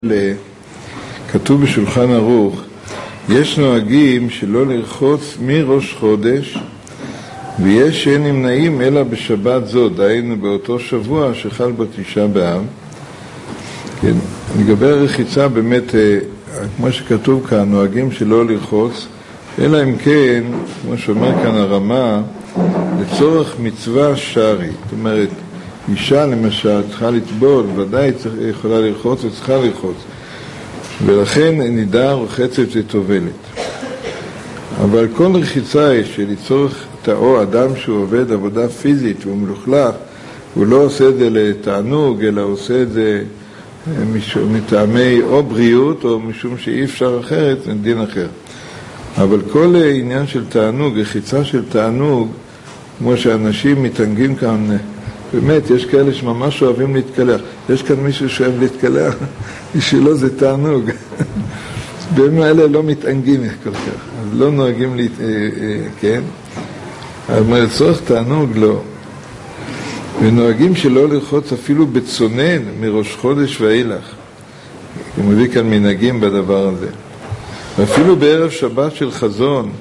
כתוב בשולחן ערוך, יש נוהגים שלא לרחוץ מראש חודש, ויש שאין נמנעים אלא בשבת זו, דהיינו באותו שבוע שחל בו תשעה באב. כן, לגבי הרחיצה באמת, כמו שכתוב כאן, נוהגים שלא לרחוץ, אלא אם כן, כמו שאומר כאן הרמה, לצורך מצווה שרי. זאת אומרת, אישה למשל צריכה לטבול, ודאי יכולה לרחוץ וצריכה לרחוץ, ולכן נידה רוחצת וטובלת. אבל כל רחיצה שלצורך או אדם שהוא עובד עבודה פיזית והוא מלוכלך, הוא לא עושה את זה לתענוג, אלא עושה את זה מטעמי או בריאות או משום שאי אפשר אחרת, זה דין אחר. אבל כל עניין של תענוג, רחיצה של תענוג, כמו שאנשים מתענגים כאן, באמת, יש כאלה שממש אוהבים להתקלח. יש כאן מישהו שאוהב להתקלח, בשבילו זה תענוג. בימים האלה לא מתענגים כל כך, אז לא נוהגים כן? אבל לצורך תענוג לא. ונוהגים שלא לרחוץ אפילו בצונן מראש חודש ואילך. הוא מביא כאן מנהגים בדבר הזה. ואפילו בערב שבת של חזון,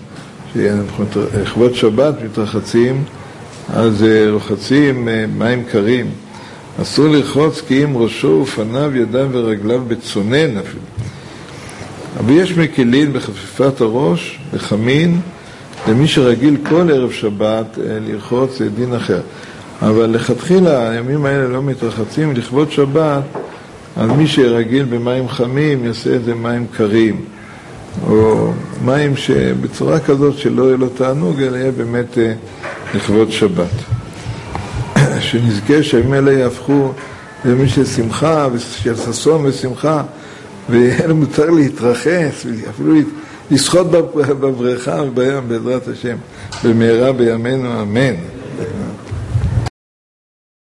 לכבוד שבת מתרחצים, אז רוחצים מים קרים. אסור לרחוץ כי אם ראשו ופניו, ידיו ורגליו בצונן אפילו. אבל יש מקלין בחפיפת הראש, בחמין, למי שרגיל כל ערב שבת לרחוץ זה דין אחר. אבל לכתחילה, הימים האלה לא מתרחצים, לכבוד שבת, אז מי שרגיל במים חמים יעשה את זה מים קרים. או מים שבצורה כזאת שלא יהיה לו תענוג, אלא יהיה באמת לכבוד שבת. שנזכה שהימים האלה יהפכו למי של שמחה, של ששון ושמחה, ויהיה מותר להתרחץ, ואפילו לשחות בבריכה ובים בעזרת השם, במהרה בימינו אמן.